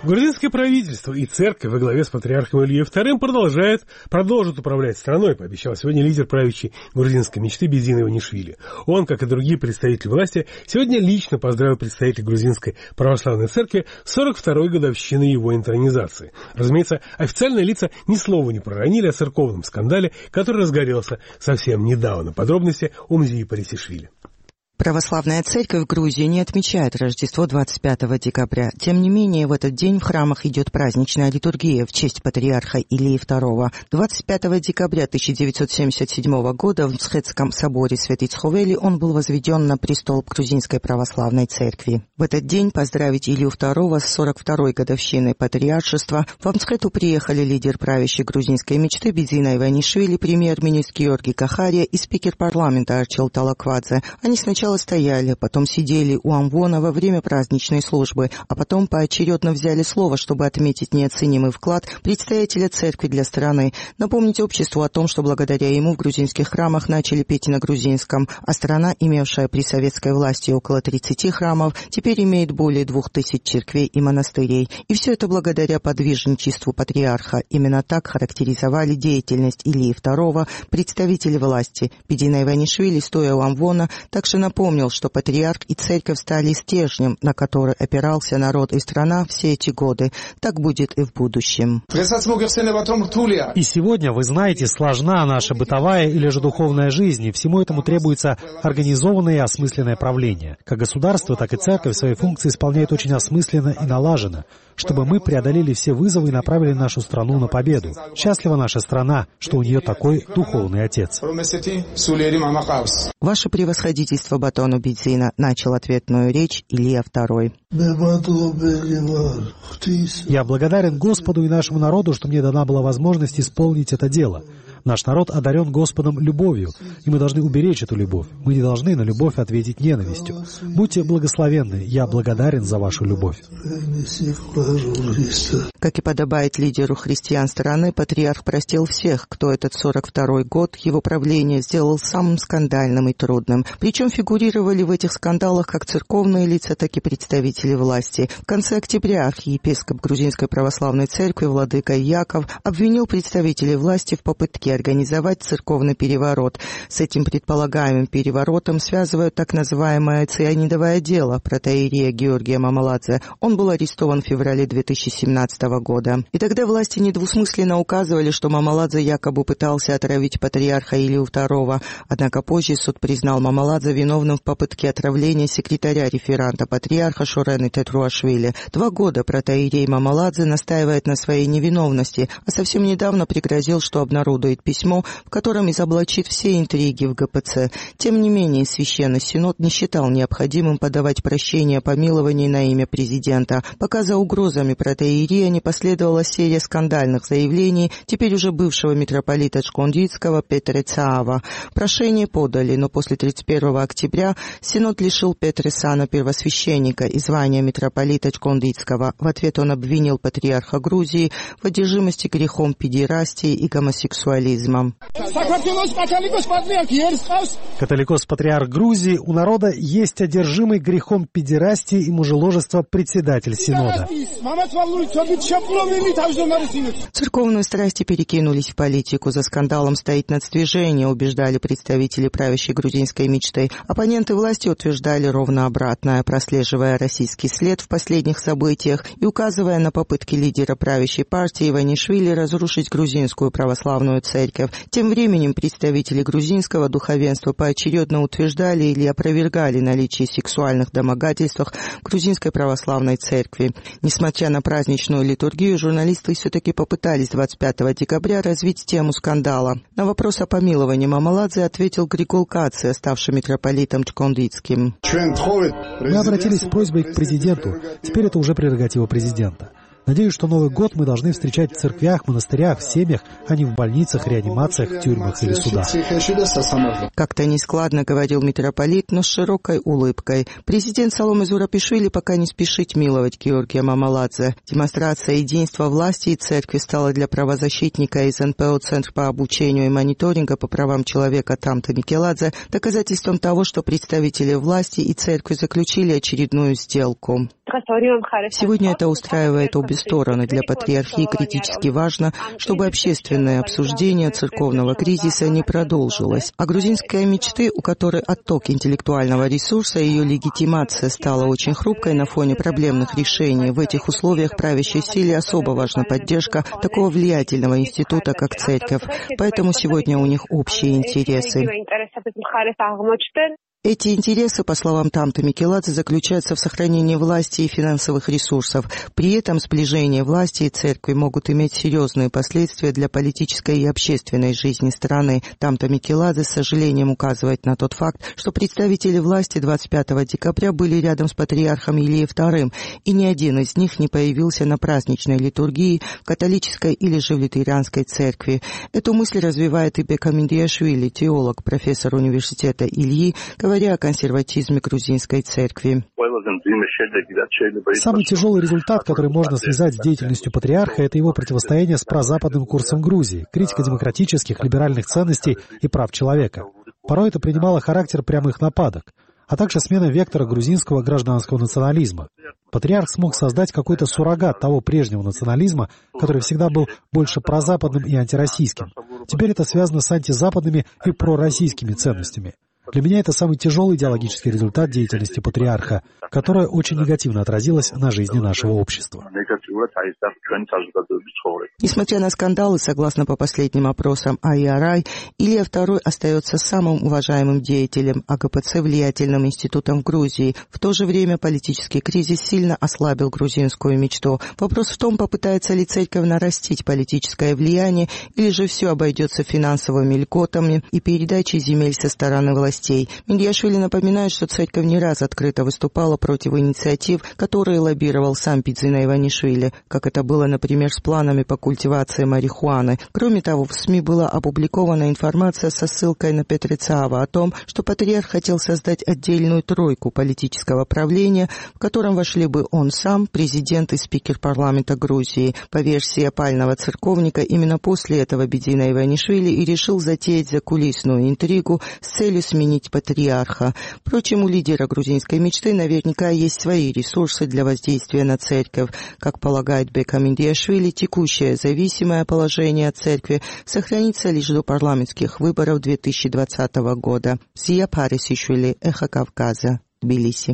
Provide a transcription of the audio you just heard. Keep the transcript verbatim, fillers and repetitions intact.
Грузинское правительство и церковь во главе с патриархом Ильей вторым продолжает, продолжит управлять страной, пообещал сегодня лидер правящей грузинской мечты Бедзин Иванишвили. Он, как и другие представители власти, сегодня лично поздравил представителей грузинской православной церкви с сорок второй годовщины его интронизации. Разумеется, официальные лица ни слова не проронили о церковном скандале, который разгорелся совсем недавно. Подробности у Мзии Парисишвили. Православная церковь в Грузии не отмечает Рождество двадцать пятого декабря. Тем не менее, в этот день в храмах идет праздничная литургия в честь патриарха Илии второго. двадцать пятого декабря тысяча девятьсот семьдесят седьмого года в Мсхетском соборе Святыцховели он был возведен на престол грузинской православной церкви. В этот день поздравить Илью второго с сорок второй годовщиной патриаршества в Мсхету приехали лидер правящей грузинской мечты Бедзин Иванишвили, премьер-министр Георгий Кахария и спикер парламента Арчил Талаквадзе. Они сначала стояли, потом сидели у амвона во время праздничной службы, а потом поочередно взяли слово, чтобы отметить неоценимый вклад предстоятеля церкви для страны, напомнить обществу о том, что благодаря ему в грузинских храмах начали петь на грузинском, а страна, имевшая при советской власти около тридцати храмов, теперь имеет более двух тысяч церквей и монастырей. И все это благодаря подвижничеству патриарха. Именно так характеризовали деятельность Илии второго представители власти. Бедзин Иванишвили, стоя у амвона, также напомнил, Помнил, что патриарх и церковь стали стержнем, на который опирался народ и страна все эти годы. Так будет и в будущем. И сегодня, вы знаете, сложна наша бытовая или же духовная жизнь, и всему этому требуется организованное и осмысленное правление. Как государство, так и церковь свои функции исполняют очень осмысленно и налаженно, чтобы мы преодолели все вызовы и направили нашу страну на победу. Счастлива наша страна, что у нее такой духовный отец. Ваше превосходительство Батону Бедзина, начал ответную речь Илья второй. Я благодарен Господу и нашему народу, что мне дана была возможность исполнить это дело. Наш народ одарен Господом любовью, и мы должны уберечь эту любовь. Мы не должны на любовь ответить ненавистью. Будьте благословенны, я благодарен за вашу любовь. Как и подобает лидеру христиан страны, патриарх простил всех, кто этот сорок второй год его правления сделал самым скандальным и трудным. Причем фигурировали в этих скандалах как церковные лица, так и представители власти. В конце октября архиепископ Грузинской православной церкви владыка Яков обвинил представителей власти в попытке организовать церковный переворот. С этим предполагаемым переворотом связывают так называемое цианидовое дело протоиерея Георгия Мамаладзе. Он был арестован в феврале две тысячи семнадцатого года. И тогда власти недвусмысленно указывали, что Мамаладзе якобы пытался отравить патриарха Илью второго. Однако позже суд признал Мамаладзе виновным в попытке отравления секретаря реферанта патриарха Шурены Тетруашвили. Два года протоиерей Мамаладзе настаивает на своей невиновности, а совсем недавно пригрозил, что обнародует письмо, в котором изоблачит все интриги в ГПЦ. Тем не менее, Священный Синод не считал необходимым подавать прощение о помиловании на имя президента. Пока за угрозами протоиерея не последовала серия скандальных заявлений теперь уже бывшего митрополита Чкондицкого Петре Цаава. Прошение подали, но после тридцать первого октября Синод лишил Петре сана первосвященника и звания митрополита Чкондицкого. В ответ он обвинил патриарха Грузии в одержимости грехом педерастии и гомосексуализма. Католикос-патриарх Грузии, у народа есть одержимый грехом педерастии и мужеложества председатель Синода. Церковные страсти перекинулись в политику. За скандалом стоит нацдвижение, убеждали представители правящей грузинской мечты. Оппоненты власти утверждали ровно обратное, прослеживая российский след в последних событиях и указывая на попытки лидера правящей партии Иванишвили разрушить грузинскую православную церковь. Тем временем представители грузинского духовенства поочередно утверждали или опровергали наличие сексуальных домогательств в грузинской православной церкви. Несмотря на праздничную литургию, журналисты все-таки попытались двадцать пятого декабря развить тему скандала. На вопрос о помиловании Мамаладзе ответил Григол Каци, ставший митрополитом Чкондицким. Мы обратились с просьбой к президенту. Теперь это уже прерогатива президента. Надеюсь, что Новый год мы должны встречать в церквях, монастырях, в семьях, а не в больницах, реанимациях, тюрьмах или судах. Как-то нескладно говорил митрополит, но с широкой улыбкой. Президент Саломе Зурабишвили пока не спешит миловать Георгия Мамаладзе. Демонстрация единства власти и церкви стала для правозащитника из эн пэ о Центр по обучению и мониторинга по правам человека Тамта Микеладзе доказательством того, что представители власти и церкви заключили очередную сделку. Сегодня это устраивает обе обе стороны. Для патриархии критически важно, чтобы общественное обсуждение церковного кризиса не продолжилось. А грузинская мечты, у которой отток интеллектуального ресурса и ее легитимация стала очень хрупкой на фоне проблемных решений, в этих условиях правящей силе особо важна поддержка такого влиятельного института, как церковь. Поэтому сегодня у них общие интересы. Эти интересы, по словам Тамто Микеладзе, заключаются в сохранении власти и финансовых ресурсов. При этом сближение власти и церкви могут иметь серьезные последствия для политической и общественной жизни страны. Тамто Микеладзе с сожалением указывает на тот факт, что представители власти двадцать пятого декабря были рядом с патриархом Ильей вторым, и ни один из них не появился на праздничной литургии в католической или же в лютеранской церкви. Эту мысль развивает и Бекам Индиашвили, теолог, профессор университета Ильи, говоря о консерватизме грузинской церкви. Самый тяжелый результат, который можно связать с деятельностью патриарха, это его противостояние с прозападным курсом Грузии, критика демократических, либеральных ценностей и прав человека. Порой это принимало характер прямых нападок, а также смена вектора грузинского гражданского национализма. Патриарх смог создать какой-то суррогат того прежнего национализма, который всегда был больше прозападным и антироссийским. Теперь это связано с антизападными и пророссийскими ценностями. Для меня это самый тяжелый идеологический результат деятельности патриарха, которая очень негативно отразилась на жизни нашего общества. Несмотря на скандалы, согласно по последним опросам ай ар ай, Илья второй остается самым уважаемым деятелем а гэ пэ цэ, влиятельным институтом в Грузии. В то же время политический кризис сильно ослабил грузинскую мечту. Вопрос в том, попытается ли церковь нарастить политическое влияние, или же все обойдется финансовыми льготами и передачей земель со стороны властей. Миндиашвили напоминает, что церковь не раз открыто выступала против инициатив, которые лоббировал сам Бидзина Иванишвили, как это было, например, с планами по культивации марихуаны. Кроме того, в СМИ была опубликована информация со ссылкой на Петрицаава о том, что патриарх хотел создать отдельную тройку политического правления, в котором вошли бы он сам, президент и спикер парламента Грузии. По версии опального церковника, именно после этого Бидзина Иванишвили и решил затеять закулисную интригу с целью сменить патриарха. Впрочем, у лидера грузинской мечты наверняка есть свои ресурсы для воздействия на церковь. Как полагает Бекам Индиашвили, текущее зависимое положение от церкви сохранится лишь до парламентских выборов две тысячи двадцатого года. Зия Парисишвили, Эхо Кавказа, Тбилиси.